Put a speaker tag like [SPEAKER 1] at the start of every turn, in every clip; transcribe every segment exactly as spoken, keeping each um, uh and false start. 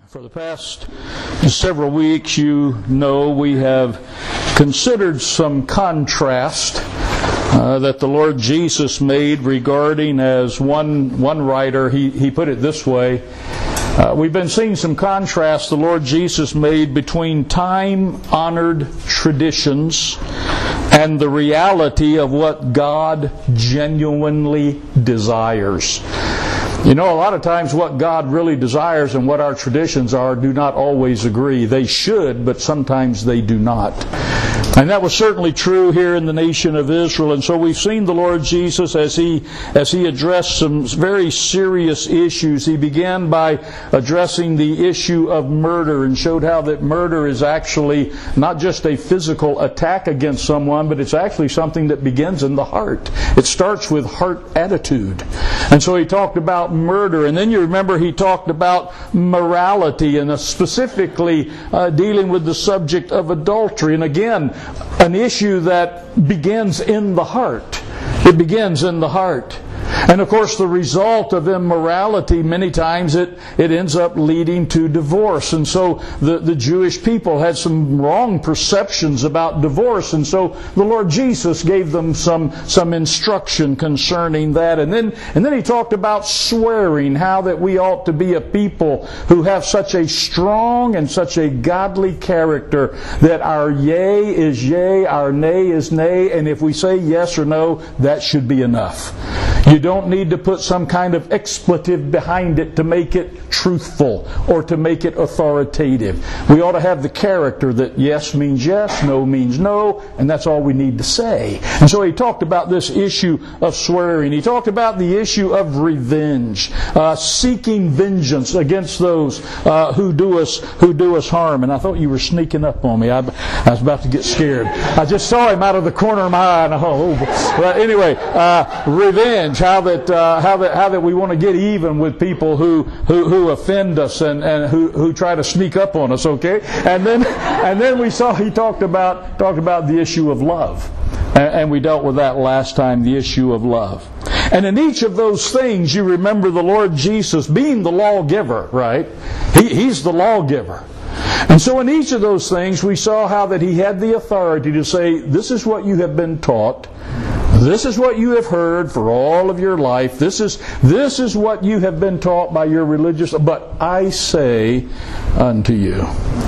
[SPEAKER 1] For the past several weeks, you know, we have considered some contrast uh, that the Lord Jesus made regarding, as one one writer, he, he put it this way, uh, we've been seeing some contrast the Lord Jesus made between time-honored traditions and the reality of what God genuinely desires. You know, a lot of times what God really desires and what our traditions are do not always agree. They should, but sometimes they do not. And that was certainly true here in the nation of Israel. And so we've seen the Lord Jesus as he as he addressed some very serious issues. He began by addressing the issue of murder and showed how that murder is actually not just a physical attack against someone, but it's actually something that begins in the heart. It starts with heart attitude. And so he talked about murder. And then you remember he talked about morality and specifically uh, dealing with the subject of adultery. And again, an issue that begins in the heart. It begins in the heart. And of course the result of immorality, many times it, it ends up leading to divorce. And so the, the Jewish people had some wrong perceptions about divorce. And so the Lord Jesus gave them some, some instruction concerning that. And then, and then he talked about swearing, how that we ought to be a people who have such a strong and such a godly character that our yea is yea, our nay is nay, and if we say yes or no, that should be enough. You don't need to put some kind of expletive behind it to make it truthful or to make it authoritative. We ought to have the character that yes means yes, no means no, and that's all we need to say. And so he talked about this issue of swearing. He talked about the issue of revenge, uh, seeking vengeance against those uh, who do us who do us harm. And I thought you were sneaking up on me. I, I was about to get scared. I just saw him out of the corner of my eye. And oh, but anyway, uh, revenge. How that uh, how that how that we want to get even with people who who, who offend us and, and who, who try to sneak up on us. Okay, and then and then we saw he talked about talked about the issue of love, and, and we dealt with that last time. The issue of love, and in each of those things, you remember the Lord Jesus being the lawgiver, right? He, he's the lawgiver. And so in each of those things, we saw how that he had the authority to say, this is what you have been taught. This is what you have heard for all of your life. This is this is what you have been taught by your religious. But I say unto you.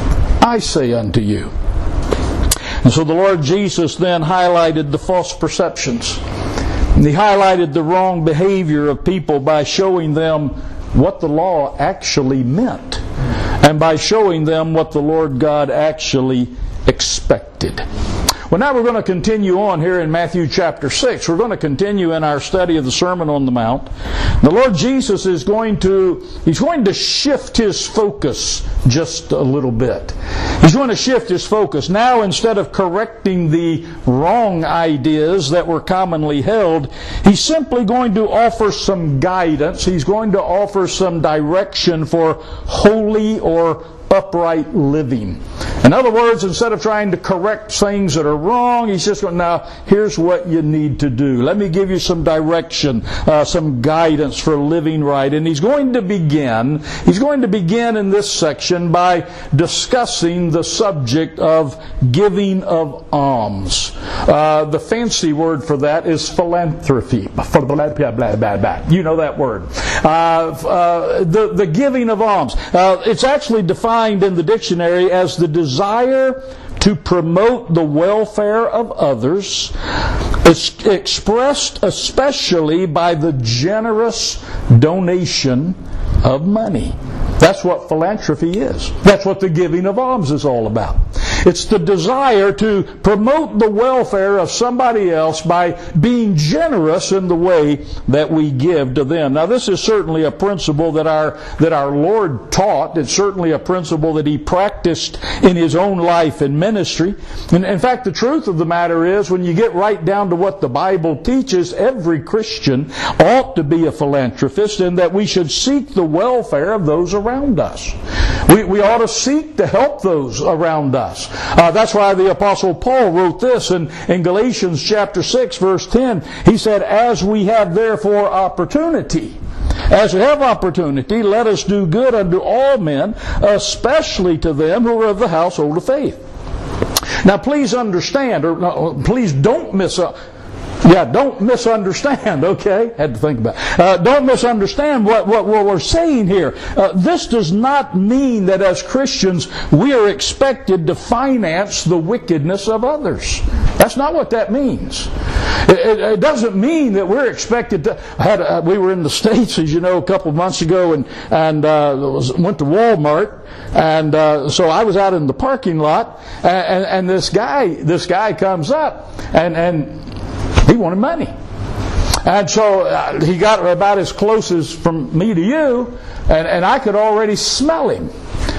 [SPEAKER 1] I say unto you. And so the Lord Jesus then highlighted the false perceptions. And he highlighted the wrong behavior of people by showing them what the law actually meant. And by showing them what the Lord God actually expected. Well, now we're going to continue on here in Matthew chapter six. We're going to continue in our study of the Sermon on the Mount. The Lord Jesus is going to, He's going to shift His focus just a little bit. He's going to shift His focus. Now, instead of correcting the wrong ideas that were commonly held, He's simply going to offer some guidance. He's going to offer some direction for holy or upright living. In other words, instead of trying to correct things that are wrong, he's just going, now, here's what you need to do. Let me give you some direction, uh, some guidance for living right. And he's going to begin, he's going to begin in this section by discussing the subject of giving of alms. Uh, the fancy word for that is philanthropy. You know that word. Uh, uh, the, the giving of alms. Uh, it's actually defined in the dictionary as the desire to promote the welfare of others, expressed especially by the generous donation of money. That's what philanthropy is. That's what the giving of alms is all about. It's the desire to promote the welfare of somebody else by being generous in the way that we give to them. Now, this is certainly a principle that our that our Lord taught. It's certainly a principle that He practiced in His own life and ministry. And in fact, the truth of the matter is, when you get right down to what the Bible teaches, every Christian ought to be a philanthropist, and that we should seek the welfare of those around us. We, we ought to seek to help those around us. Uh, that's why the Apostle Paul wrote this in, in Galatians chapter six, verse ten. He said, as we have therefore opportunity, As we have opportunity, let us do good unto all men, especially to them who are of the household of faith. Now please understand, or no, please don't miss up. Yeah, don't misunderstand, okay? Had to think about it. Uh, don't misunderstand what, what, what we're saying here. Uh, this does not mean that as Christians we are expected to finance the wickedness of others. That's not what that means. It, it, it doesn't mean that we're expected to... I had, uh, we were in the States, as you know, a couple of months ago, and, and uh, was, went to Walmart, and uh, so I was out in the parking lot, and, and, and this guy this guy comes up, and... and he wanted money. And so uh, he got about as close as from me to you, and, and I could already smell him.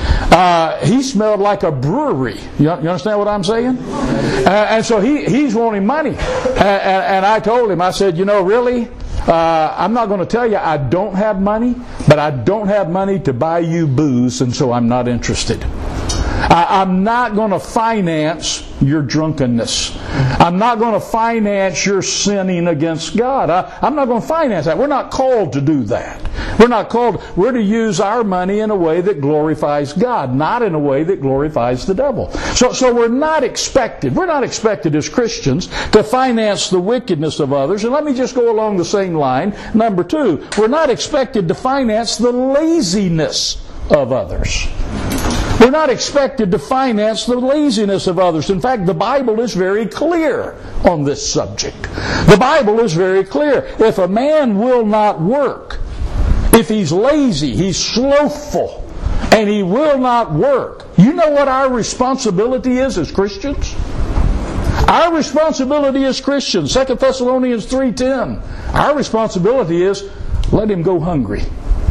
[SPEAKER 1] Uh, he smelled like a brewery. You, you understand what I'm saying? Uh, and so he, he's wanting money. And, and, and I told him, I said, you know, really, uh, I'm not going to tell you I don't have money, but I don't have money to buy you booze, and so I'm not interested. I, I'm not going to finance your drunkenness. I'm not going to finance your sinning against God. I, I'm not going to finance that. We're not called to do that. We're not called, we're to use our money in a way that glorifies God, not in a way that glorifies the devil. So, so we're not expected, we're not expected as Christians to finance the wickedness of others. And let me just go along the same line. Number two, we're not expected to finance the laziness of others. We're not expected to finance the laziness of others. In fact, the Bible is very clear on this subject. The Bible is very clear. If a man will not work, if he's lazy, he's slothful, and he will not work, you know what our responsibility is as Christians? Our responsibility as Christians, Second Thessalonians three ten, our responsibility is let him go hungry.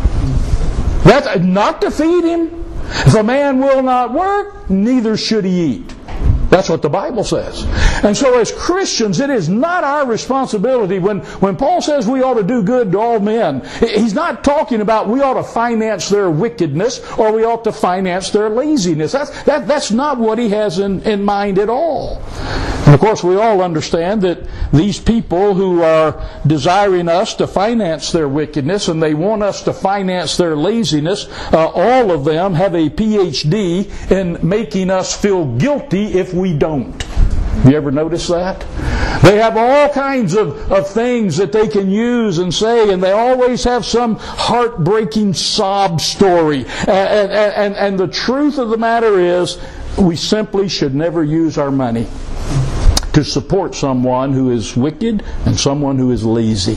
[SPEAKER 1] That's not to feed him. If a man will not work, neither should he eat. That's what the Bible says. And so as Christians, it is not our responsibility. When, when Paul says we ought to do good to all men, he's not talking about we ought to finance their wickedness or we ought to finance their laziness. That's, that, that's not what he has in, in mind at all. And of course, we all understand that these people who are desiring us to finance their wickedness and they want us to finance their laziness, uh, all of them have a P H D in making us feel guilty if we don't. You ever notice that? They have all kinds of, of things that they can use and say, and they always have some heartbreaking sob story. And, and, and, and the truth of the matter is, we simply should never use our money to support someone who is wicked and someone who is lazy.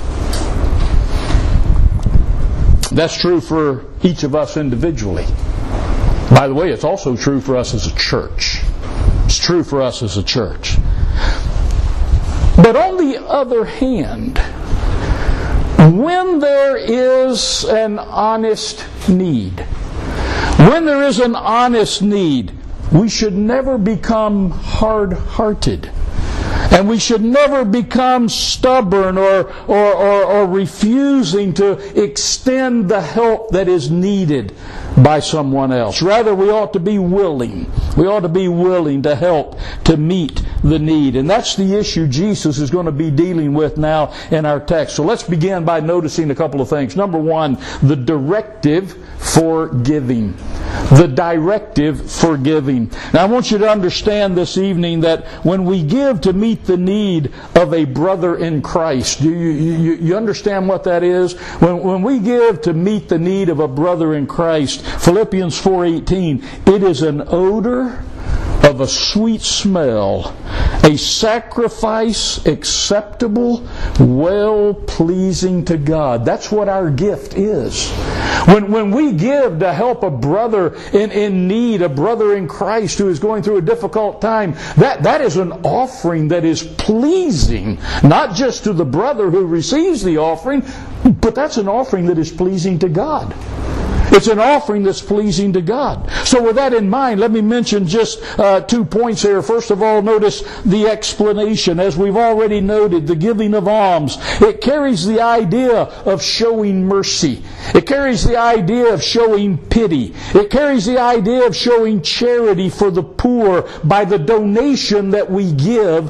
[SPEAKER 1] That's true for each of us individually. By the way, it's also true for us as a church. It's true for us as a church. But on the other hand, when there is an honest need, when there is an honest need, we should never become hard-hearted. And we should never become stubborn or, or, or, or refusing to extend the help that is needed by someone else. Rather, we ought to be willing. We ought to be willing to help to meet the need. And that's the issue Jesus is going to be dealing with now in our text. So let's begin by noticing a couple of things. Number one, the directive for giving. The directive for giving. Now I want you to understand this evening that when we give to meet the need of a brother in Christ, do you, you, you understand what that is? When, when we give to meet the need of a brother in Christ, Philippians four eighteen, it is an odor of a sweet smell, a sacrifice acceptable, well-pleasing to God. That's what our gift is. When, when we give to help a brother in, in need, a brother in Christ who is going through a difficult time, that, that is an offering that is pleasing, not just to the brother who receives the offering, but that's an offering that is pleasing to God. It's an offering that's pleasing to God. So with that in mind, let me mention just uh, two points here. First of all, notice the explanation. As we've already noted, the giving of alms, it carries the idea of showing mercy. It carries the idea of showing pity. It carries the idea of showing charity for the poor by the donation that we give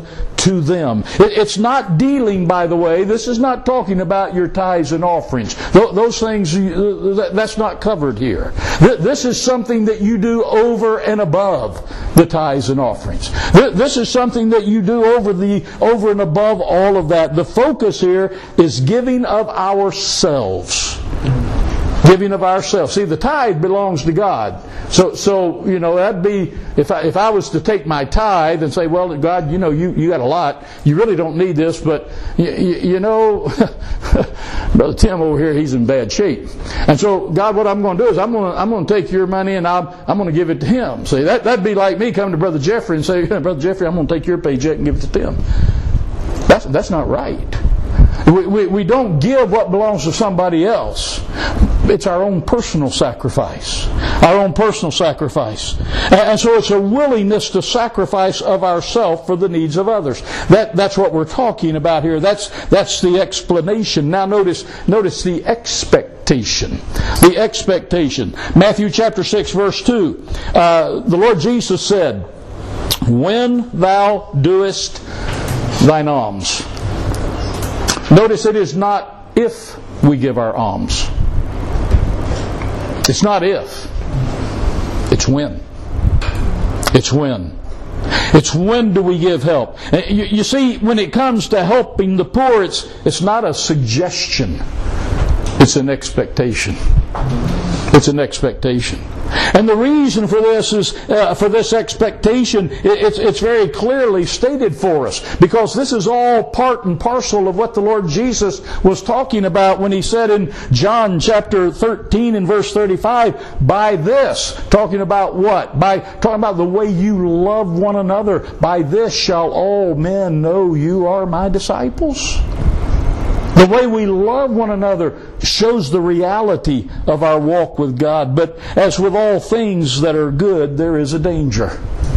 [SPEAKER 1] to them. It's not dealing, by the way, this is not talking about your tithes and offerings. Those things, that's not covered here. This is something that you do over and above the tithes and offerings. This is something that you do over the over and above all of that. The focus here is giving of ourselves. Giving of ourselves. See, the tithe belongs to God. So, so you know, that'd be, if I, if I was to take my tithe and say, well, God, you know, you, you got a lot. You really don't need this, but, you, you, you know, Brother Tim over here, he's in bad shape. And so, God, what I'm going to do is I'm going to, I'm going to take your money and I'm, I'm going to give it to him. See, that, that'd be like me coming to Brother Jeffrey and say, Brother Jeffrey, I'm going to take your paycheck and give it to Tim. That's, that's not right. We, we, we don't give what belongs to somebody else. It's our own personal sacrifice. Our own personal sacrifice. And so it's a willingness to sacrifice of ourselves for the needs of others. That, that's what we're talking about here. That's, that's the explanation. Now notice, notice the expectation. The expectation. Matthew chapter six verse two. Uh, the Lord Jesus said, when thou doest thine alms. Notice it is not if we give our alms. It's not if. It's when. It's when. It's when do we give help. You, you see, when it comes to helping the poor, it's, it's not a suggestion. It's an expectation. It's an expectation. And the reason for this is, uh, for this expectation, it's, it's very clearly stated for us. Because this is all part and parcel of what the Lord Jesus was talking about when He said in John chapter thirteen and verse thirty-five, by this, talking about what? By talking about the way you love one another. By this shall all men know you are my disciples. The way we love one another shows the reality of our walk with God. But as with all things that are good, there is a danger.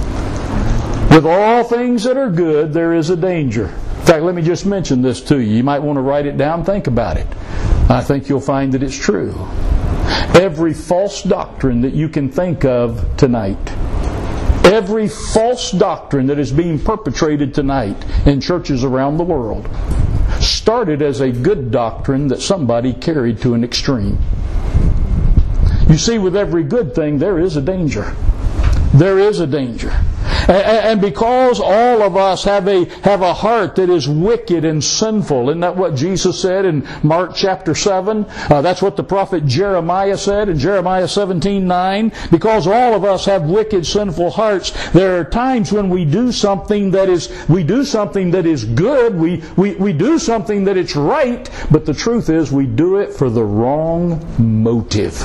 [SPEAKER 1] With all things that are good, there is a danger. In fact, let me just mention this to you. You might want to write it down, think about it. I think you'll find that it's true. Every false doctrine that you can think of tonight, every false doctrine that is being perpetrated tonight in churches around the world, started as a good doctrine that somebody carried to an extreme. You see, with every good thing, there is a danger. There is a danger. And because all of us have a have a heart that is wicked and sinful, isn't that what Jesus said in Mark chapter seven? Uh, that's what the prophet Jeremiah said in Jeremiah seventeen nine. Because all of us have wicked, sinful hearts, there are times when we do something that is we do something that is good, we, we, we do something that it's right, but the truth is we do it for the wrong motive.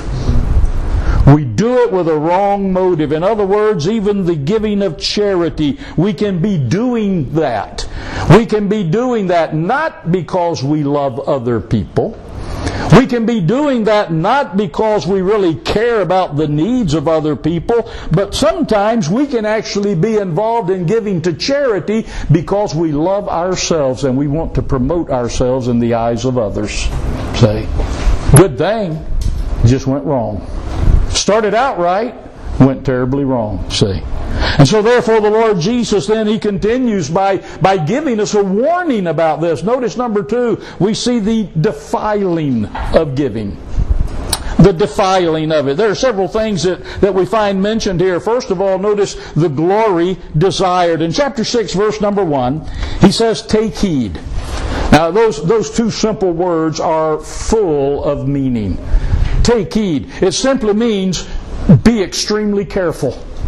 [SPEAKER 1] We do it with a wrong motive. In other words, even the giving of charity, we can be doing that. We can be doing that not because we love other people. We can be doing that not because we really care about the needs of other people, but sometimes we can actually be involved in giving to charity because we love ourselves and we want to promote ourselves in the eyes of others. See? Good thing, just went wrong. Started out right, went terribly wrong, see. And so therefore the Lord Jesus then, He continues by, by giving us a warning about this. Notice number two, we see the defiling of giving. The defiling of it. There are several things that, that we find mentioned here. First of all, notice the glory desired. In chapter six, verse number one, He says, take heed. Now those, those two simple words are full of meaning. Take heed. It simply means be extremely careful.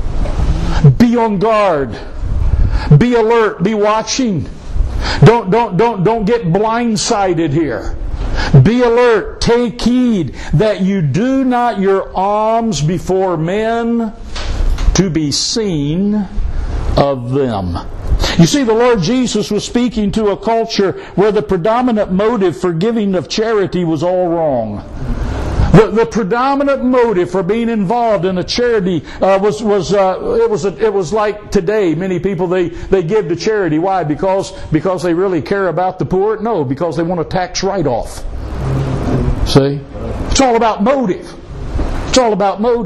[SPEAKER 1] Be on guard. Be alert. Be watching. Don't, don't, don't, don't get blindsided here. Be alert. Take heed that you do not your alms before men to be seen of them. You see, the Lord Jesus was speaking to a culture where the predominant motive for giving of charity was all wrong. The, the predominant motive for being involved in a charity uh, was was uh, it was a, it was like today. Many people they, they give to charity. Why? Because because they really care about the poor? No, because they want a tax write-off. See, it's all about motive. It's all about motive.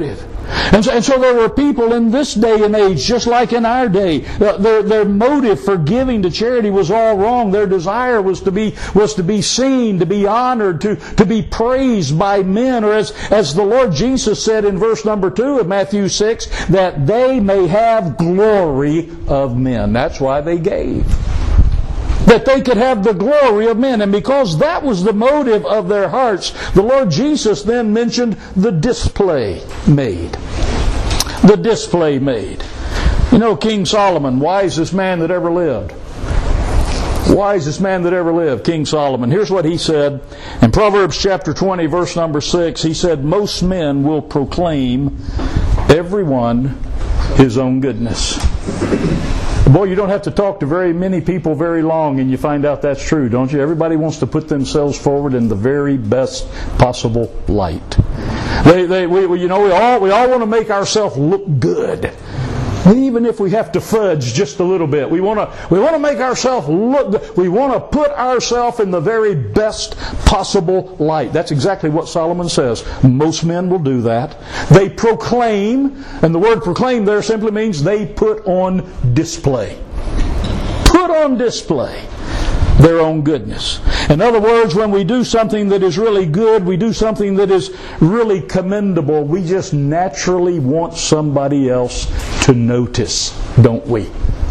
[SPEAKER 1] And so, and so there were people in this day and age, just like in our day, uh, their, their motive for giving to charity was all wrong. Their desire was to be, was to be seen, to be honored, to, to be praised by men. Or as, as the Lord Jesus said in verse number two of Matthew six, that they may have glory of men. That's why they gave. That they could have the glory of men. And because that was the motive of their hearts, the Lord Jesus then mentioned the display made. The display made. You know, King Solomon, wisest man that ever lived. Wisest man that ever lived, King Solomon. Here's what he said in Proverbs chapter twenty, verse number six. He said, most men will proclaim everyone his own goodness. Boy, you don't have to talk to very many people very long and you find out that's true, don't you? Everybody wants to put themselves forward in the very best possible light. They, they, we, you know, we all, we all want to make ourselves look good. Even if we have to fudge just a little bit. We want to, we want to make ourselves look good. We want to put ourselves in the very best possible light. That's exactly what Solomon says. Most men will do that. They proclaim, and the word proclaim there simply means they put on display. Put on display their own goodness. In other words, when we do something that is really good, we do something that is really commendable, we just naturally want somebody else to notice, don't we?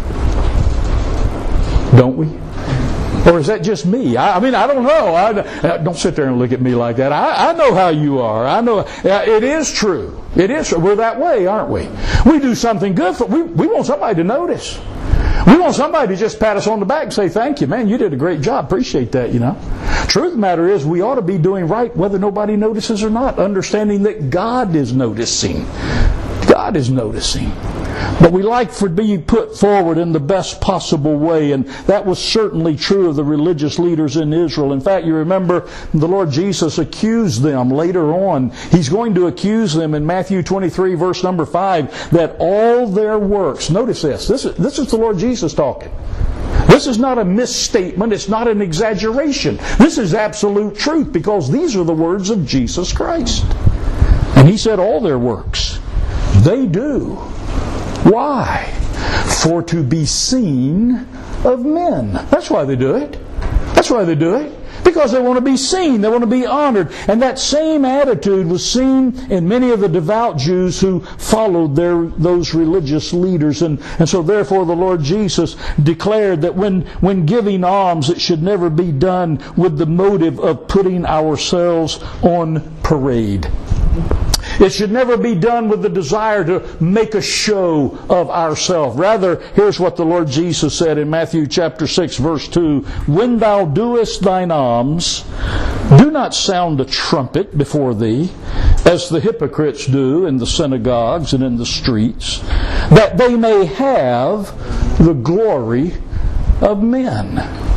[SPEAKER 1] Don't we? Or is that just me? I, I mean, I don't know. I, don't sit there and look at me like that. I, I know how you are. I know it is true. It is true. We're that way, aren't we? We do something good for. We we want somebody to notice. We want somebody to just pat us on the back and say, thank you, man, you did a great job. Appreciate that, you know. Truth of the matter is, we ought to be doing right whether nobody notices or not, understanding that God is noticing. God is noticing. But we like for be put forward in the best possible way, and that was certainly true of the religious leaders in Israel. In fact, you remember the Lord Jesus accused them later on. He's going to accuse them in Matthew twenty-three, verse number five, that all their works, notice this, this is, this is the Lord Jesus talking. This is not a misstatement, it's not an exaggeration. This is absolute truth, because these are the words of Jesus Christ. And He said all their works, they do. Why? For to be seen of men. That's why they do it. That's why they do it. Because they want to be seen. They want to be honored. And that same attitude was seen in many of the devout Jews who followed their those religious leaders. And, and so therefore the Lord Jesus declared that when, when giving alms, it should never be done with the motive of putting ourselves on parade. It should never be done with the desire to make a show of ourselves. Rather, here's what the Lord Jesus said in Matthew chapter six, verse two. When thou doest thine alms, do not sound a trumpet before thee, as the hypocrites do in the synagogues and in the streets, that they may have the glory of men.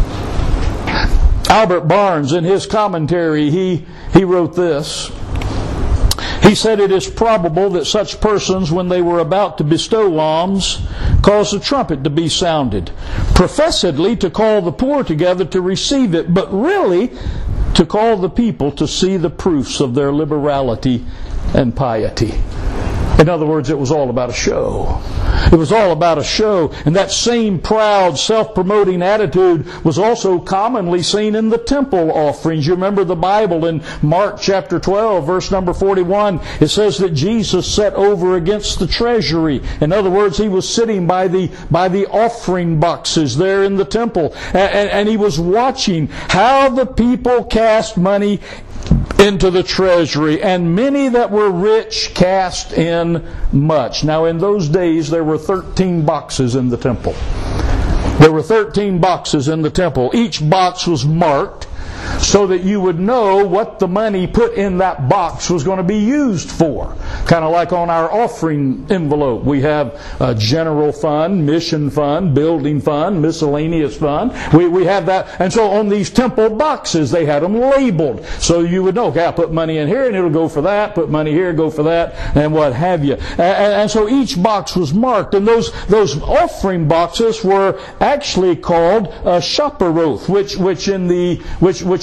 [SPEAKER 1] Albert Barnes, in his commentary, he, he wrote this. He said, it is probable that such persons, when they were about to bestow alms, caused a trumpet to be sounded, professedly to call the poor together to receive it, but really to call the people to see the proofs of their liberality and piety. In other words, it was all about a show. It was all about a show. And that same proud, self-promoting attitude was also commonly seen in the temple offerings. You remember the Bible in Mark chapter twelve, verse number forty-one. It says that Jesus sat over against the treasury. In other words, He was sitting by the by the offering boxes there in the temple. And, and, and He was watching how the people cast money into the treasury, and many that were rich cast in much. Now in those days there were thirteen boxes in the temple. There were thirteen boxes in the temple. Each box was marked so that you would know what the money put in that box was going to be used for. Kind of like on our offering envelope. We have a general fund, mission fund, building fund, miscellaneous fund. We, we have that. And so on these temple boxes, they had them labeled. So you would know, okay, I put money in here and it'll go for that, put money here, go for that, and what have you. And, and so each box was marked. And those, those offering boxes were actually called a chaperoth, which, which in the, which, which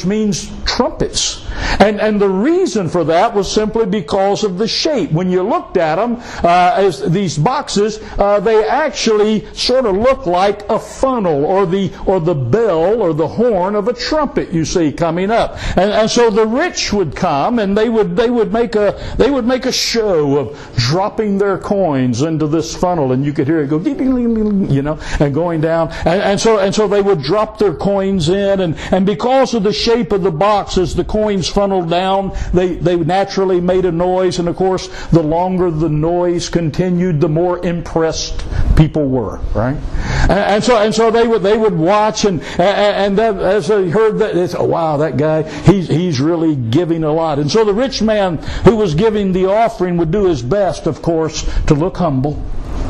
[SPEAKER 1] means trumpets. And, and the reason for that was simply because of the shape. When you looked at them, uh, as these boxes, uh, they actually sort of look like a funnel, or the or the bell or the horn of a trumpet you see coming up. And, and so the rich would come, and they would they would make a they would make a show of dropping their coins into this funnel, and you could hear it go, you know, and going down. And, and so and so they would drop their coins in, and, and because of the shape of the box, as the coins funneled down, they, they naturally made a noise, and of course, the longer the noise continued, the more impressed people were, right? And, and so and so they would they would watch, and and that, as they heard that, they said, oh, wow, that guy, he's he's really giving a lot. And so the rich man who was giving the offering would do his best, of course, to look humble.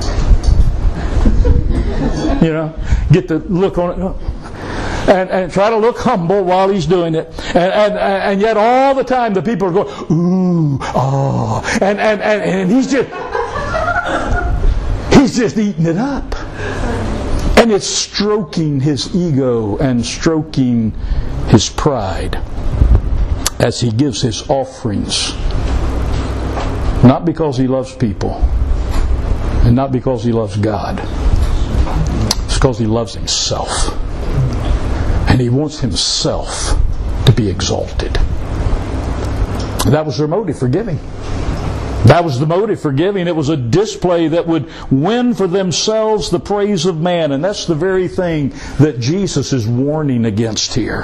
[SPEAKER 1] You know, get the look on it. And, and try to look humble while he's doing it. And, and, and yet all the time the people are going, ooh, oh. And, and, and, and he's just, he's just eating it up. And it's stroking his ego and stroking his pride as he gives his offerings. Not because he loves people, and not because he loves God. It's because he loves himself. And he wants himself to be exalted. That was their motive for giving. That was the motive for giving. It was a display that would win for themselves the praise of man. And that's the very thing that Jesus is warning against here.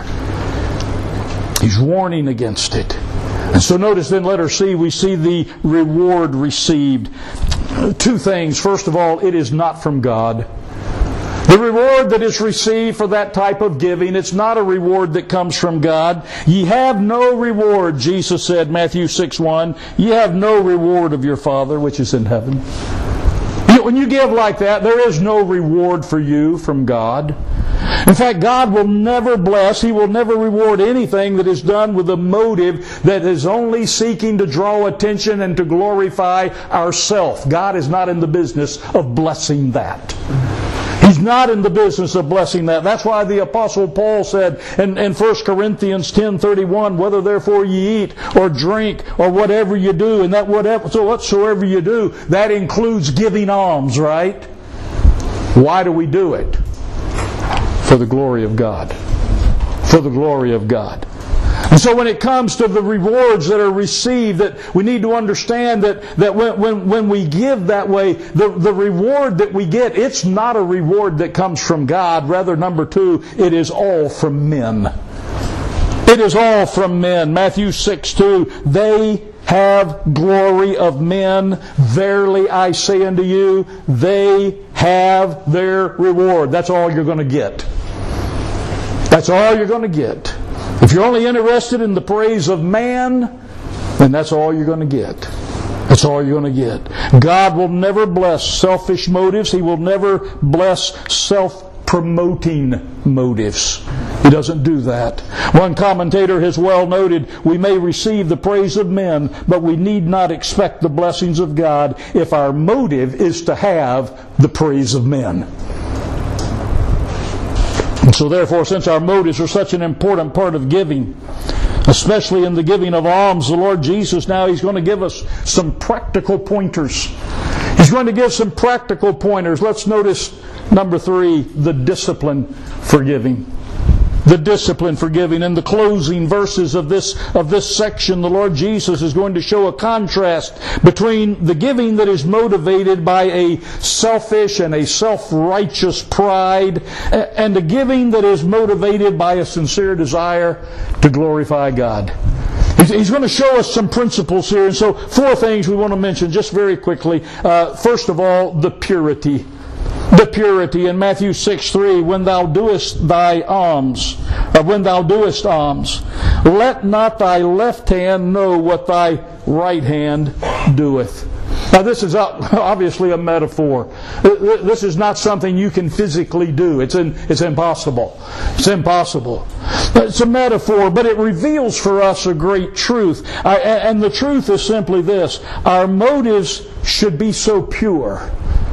[SPEAKER 1] He's warning against it. And so notice in letter C, we see the reward received. Two things. First of all, it is not from God. The reward that is received for that type of giving, it's not a reward that comes from God. Ye have no reward, Jesus said, Matthew six one. Ye have no reward of your Father which is in heaven. When you give like that, there is no reward for you from God. In fact, God will never bless, He will never reward anything that is done with a motive that is only seeking to draw attention and to glorify ourself. God is not in the business of blessing that. He's not in the business of blessing that. That's why the Apostle Paul said in, in First Corinthians ten thirty-one, whether therefore ye eat or drink or whatever you do, and that whatever, so whatsoever you do, that includes giving alms, right? Why do we do it? For the glory of God. For the glory of God. And so when it comes to the rewards that are received, that we need to understand that, that when, when, when we give that way, the, the reward that we get, it's not a reward that comes from God. Rather, number two, it is all from men. It is all from men. Matthew six two, they have glory of men. Verily I say unto you, they have their reward. That's all you're going to get. That's all you're going to get. If you're only interested in the praise of man, then that's all you're going to get. That's all you're going to get. God will never bless selfish motives. He will never bless self-promoting motives. He doesn't do that. One commentator has well noted, we may receive the praise of men, but we need not expect the blessings of God if our motive is to have the praise of men. And so therefore, since our motives are such an important part of giving, especially in the giving of alms, the Lord Jesus now, He's going to give us some practical pointers. He's going to give some practical pointers. Let's notice, number three, the discipline for giving. The discipline for giving. In the closing verses of this, of this section, the Lord Jesus is going to show a contrast between the giving that is motivated by a selfish and a self-righteous pride and the giving that is motivated by a sincere desire to glorify God. He's going to show us some principles here. And so four things we want to mention just very quickly. Uh, first of all, the purity. The purity in Matthew six three, when thou doest thy alms, or when thou doest alms, let not thy left hand know what thy right hand doeth. Now this is obviously a metaphor. This is not something you can physically do. It's in, it's impossible. It's impossible. It's a metaphor, but it reveals for us a great truth. And the truth is simply this. Our motives should be so pure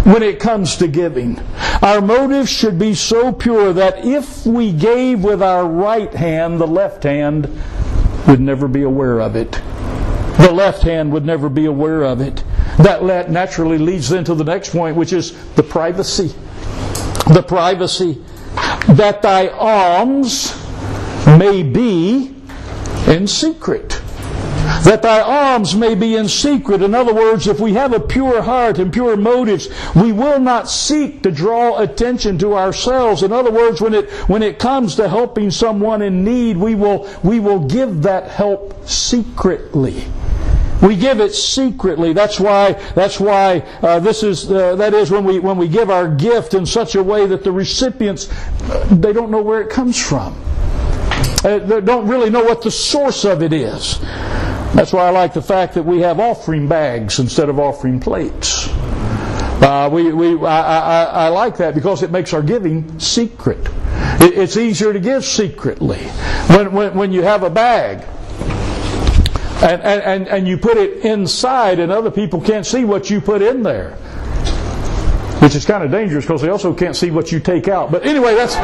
[SPEAKER 1] when it comes to giving. Our motives should be so pure that if we gave with our right hand, the left hand would never be aware of it. The left hand would never be aware of it. That naturally leads then to the next point, which is the privacy. The privacy. That thy alms may be in secret. That thy alms may be in secret. In other words, if we have a pure heart and pure motives, we will not seek to draw attention to ourselves. In other words, when it when it comes to helping someone in need, we will we will give that help secretly. We give it secretly. That's why. That's why uh, this is. Uh, that is when we when we give our gift in such a way that the recipients, they don't know where it comes from. Uh, they don't really know what the source of it is. That's why I like the fact that we have offering bags instead of offering plates. Uh, we we I, I, I like that because it makes our giving secret. It, it's easier to give secretly when when when you have a bag. And, and, and you put it inside and other people can't see what you put in there. Which is kind of dangerous because they also can't see what you take out. But anyway, that's...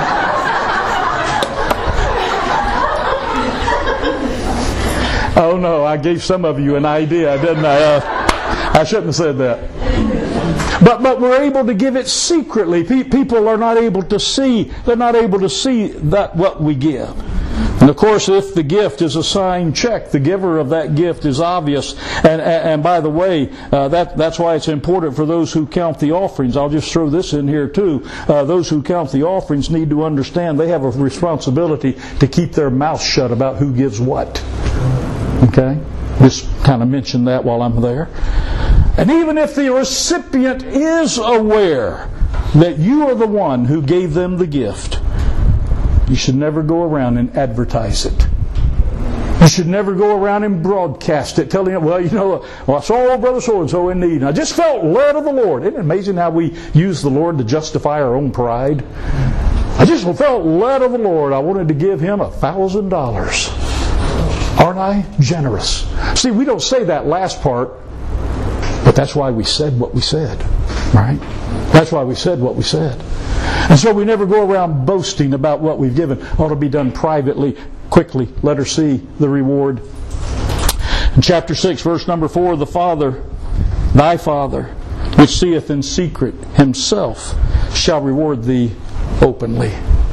[SPEAKER 1] Oh no, I gave some of you an idea, didn't I? Uh, I shouldn't have said that. But but we're able to give it secretly. Pe- people are not able to see. They're not able to see that what we give. And of course, if the gift is a signed check, the giver of that gift is obvious. And, and, and by the way, uh, that, that's why it's important for those who count the offerings. I'll just throw this in here too. Uh, those who count the offerings need to understand they have a responsibility to keep their mouth shut about who gives what. Okay? Just kind of mention that while I'm there. And even if the recipient is aware that you are the one who gave them the gift, you should never go around and advertise it. You should never go around and broadcast it, telling it, well, you know, well, I saw old brother so-and-so in need, and I just felt led of the Lord. Isn't it amazing how we use the Lord to justify our own pride? I just felt led of the Lord. I wanted to give him a thousand dollars. Aren't I generous? See, we don't say that last part, but that's why we said what we said, right? That's why we said what we said. And so we never go around boasting about what we've given. It ought to be done privately, quickly. Let her see the reward. In chapter six, verse number four, the Father, thy Father, which seeth in secret himself, shall reward thee openly.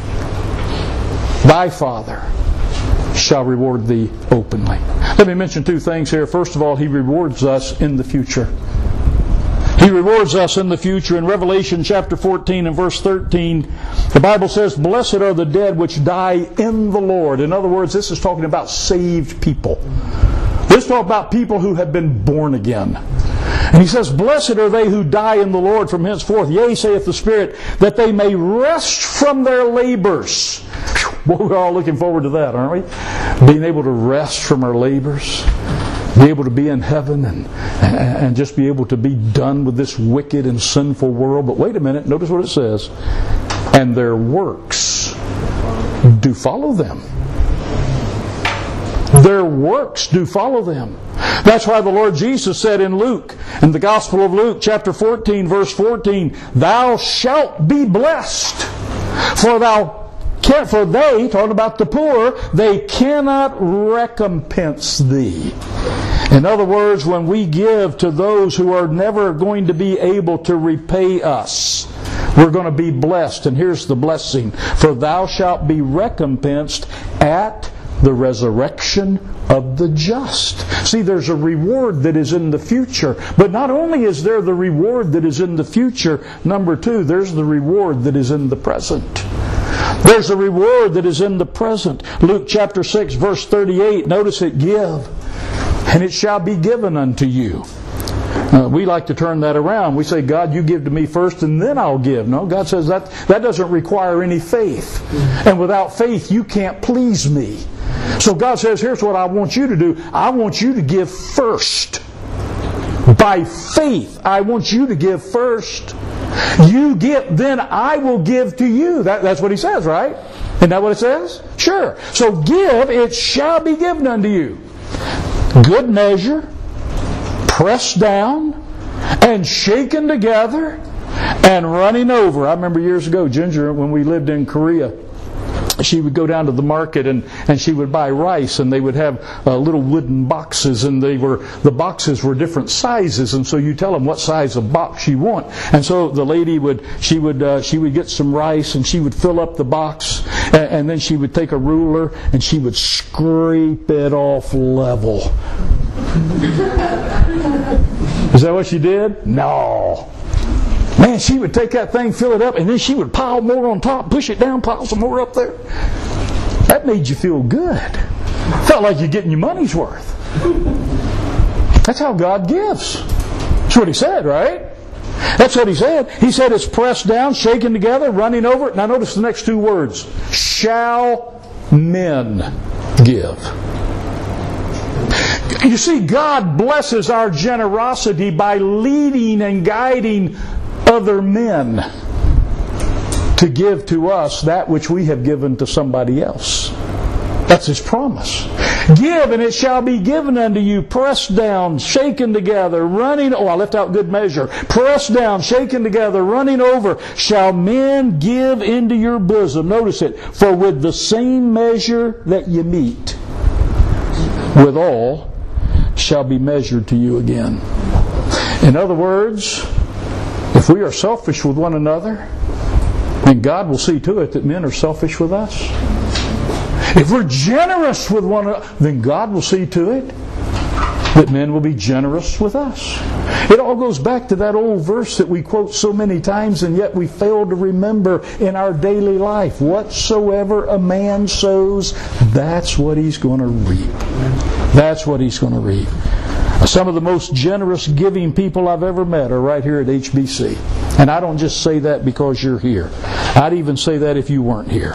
[SPEAKER 1] Thy Father shall reward thee openly. Let me mention two things here. First of all, he rewards us in the future. He rewards us in the future. In Revelation chapter fourteen and verse thirteen, the Bible says, blessed are the dead which die in the Lord. In other words, this is talking about saved people. This is talking about people who have been born again. And he says, blessed are they who die in the Lord from henceforth. Yea, saith the Spirit, that they may rest from their labors. Boy, we're all looking forward to that, aren't we? Being able to rest from our labors. Be able to be in heaven and, and just be able to be done with this wicked and sinful world. But wait a minute, notice what it says. And their works do follow them. Their works do follow them. That's why the Lord Jesus said in Luke, in the Gospel of Luke, chapter fourteen, verse fourteen, thou shalt be blessed, for thou For they, talking about the poor, they cannot recompense thee. In other words, when we give to those who are never going to be able to repay us, we're going to be blessed. And here's the blessing. For thou shalt be recompensed at the resurrection of the just. See, there's a reward that is in the future. But not only is there the reward that is in the future, number two, there's the reward that is in the present. There's a reward that is in the present. Luke chapter six, verse thirty-eight, notice it, give, and it shall be given unto you. Uh, we like to turn that around. We say, God, you give to me first and then I'll give. No, God says that, that doesn't require any faith. And without faith, you can't please me. So God says, here's what I want you to do. I want you to give first. By faith, I want you to give first. You give, then I will give to you. That, that's what he says, right? Isn't that what it says? Sure. So give, it shall be given unto you. Good measure, pressed down, and shaken together, and running over. I remember years ago, Ginger, when we lived in Korea, she would go down to the market and, and she would buy rice, and they would have uh, little wooden boxes, and they were the boxes were different sizes, and so you tell them what size of box you want. And so the lady would she would uh, she would get some rice, and she would fill up the box, and, and then she would take a ruler and she would scrape it off level. Is that what she did? No. Man, she would take that thing, fill it up, and then she would pile more on top, push it down, pile some more up there. That made you feel good. Felt like you're getting your money's worth. That's how God gives. That's what He said, right? That's what He said. He said it's pressed down, shaken together, running over. Now notice the next two words. Shall men give. You see, God blesses our generosity by leading and guiding other men to give to us that which we have given to somebody else. That's His promise. Give, and it shall be given unto you, pressed down, shaken together, running... Oh, I left out good measure. Pressed down, shaken together, running over, shall men give into your bosom. Notice it. For with the same measure that you meet, withal shall be measured to you again. In other words, if we are selfish with one another, then God will see to it that men are selfish with us. If we're generous with one another, then God will see to it that men will be generous with us. It all goes back to that old verse that we quote so many times, and yet we fail to remember in our daily life. Whatsoever a man sows, that's what he's going to reap. That's what he's going to reap. Some of the most generous giving people I've ever met are right here at H B C. And I don't just say that because you're here. I'd even say that if you weren't here.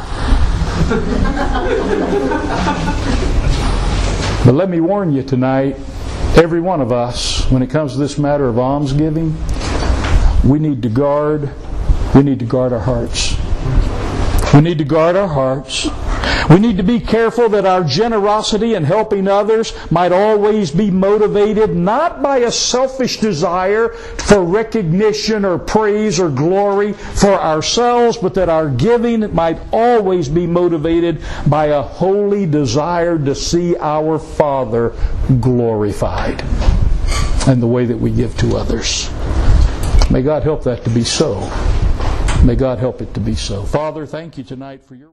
[SPEAKER 1] But let me warn you tonight, every one of us, when it comes to this matter of almsgiving, we need to guard, we need to guard our hearts. We need to guard our hearts. We need to be careful that our generosity in helping others might always be motivated not by a selfish desire for recognition or praise or glory for ourselves, but that our giving might always be motivated by a holy desire to see our Father glorified in the way that we give to others. May God help that to be so. May God help it to be so. Father, thank you tonight for your...